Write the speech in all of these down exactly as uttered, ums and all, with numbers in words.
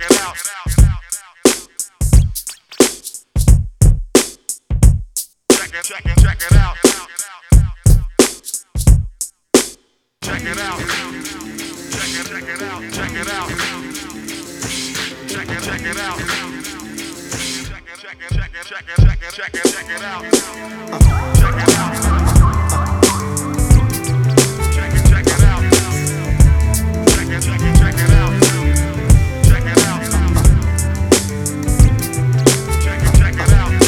it out. Check it, check it, check it out. Check it out. Check it, check it out. Check it out. Check it, check it out. Check it, check it, check it, check it, check it, check it, check it out. Check it out. Check it, check it out. Check it, check it, check it out. Check it out. Check it, check it out.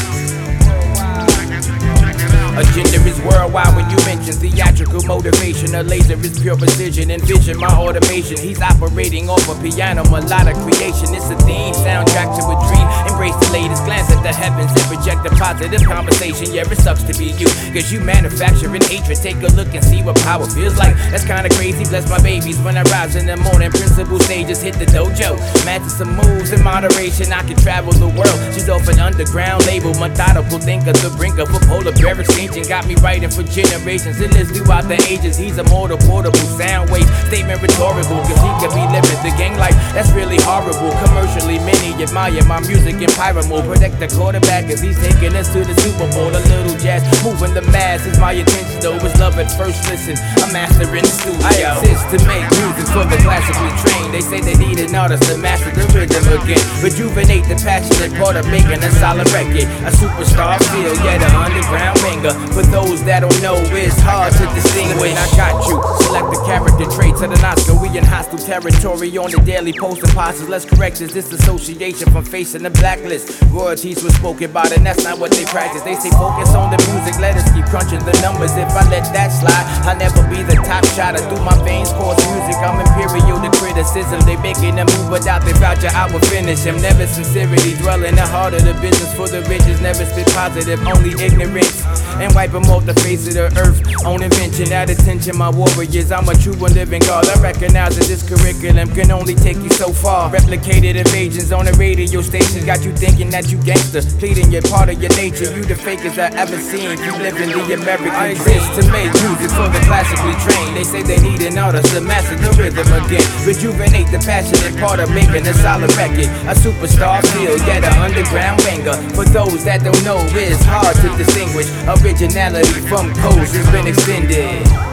Check it, check it, check it out. Agenda is worldwide when you mention theatrical motivation. A laser is pure precision. Envision my automation. He's operating off a piano, melodic creation. It's a theme, soundtrack to a dream. Embrace the latest, glance at the heavens and project a positive conversation. Yeah, it sucks to be you, cause you manufacturing hatred. Take a look and see what power feels like. That's kinda crazy, bless my babies. When I rise in the morning, principal stages hit the dojo. Master some moves in moderation, I can travel the world. She's off an underground label, methodical thinker, the brink of a polar bear exchanging. Got me writing for generations, it lives throughout the ages. He's a mortal, portable sound wave, statement rhetorical, cause he could be living the gang life. That's really horrible. Commercially, many admire my music in pyramid. Protect the quarterback as he's taking us to the Super Bowl. A little jazz, moving the masses. My attention though is love at first listen. I'm mastering the studio. I exist to make music for the classically trained. They say they need an artist to master the rhythm again. Rejuvenate the passionate part of making a solid record. A superstar feel, yet an underground banger. For those that don't know, it's hard to distinguish. I got you. Select the character traits of an Oscar. We in hostile territory on the daily post apostles. Let's correct this disassociation from facing the blacklist. Royalties were spoken about and that's not what they practice. They say focus on the music, let us keep crunching the numbers. If I let that slide, I'll never be the top shotter. Through my veins course music, I'm imperial to criticism. They making a move without their voucher, I will finish him. Never sincerity, dwell in the heart of the business. For the riches, never spit positive, only ignorance. And wipe them off the face of the earth. On invention, at attention, my warriors. I'm a true and living God. I recognize that this curriculum can only take you so far. Replicated invasions on the radio stations got you thinking that you gangster, pleading you're part of your nature. You the fakest I ever seen. Keep living the American I exist to make music for the classically trained. They say they need an artist to master the rhythm again. Rejuvenate the passionate part of making a solid record. A superstar feel, yet an underground banger. For those that don't know, it's hard to distinguish originality from codes has been extended.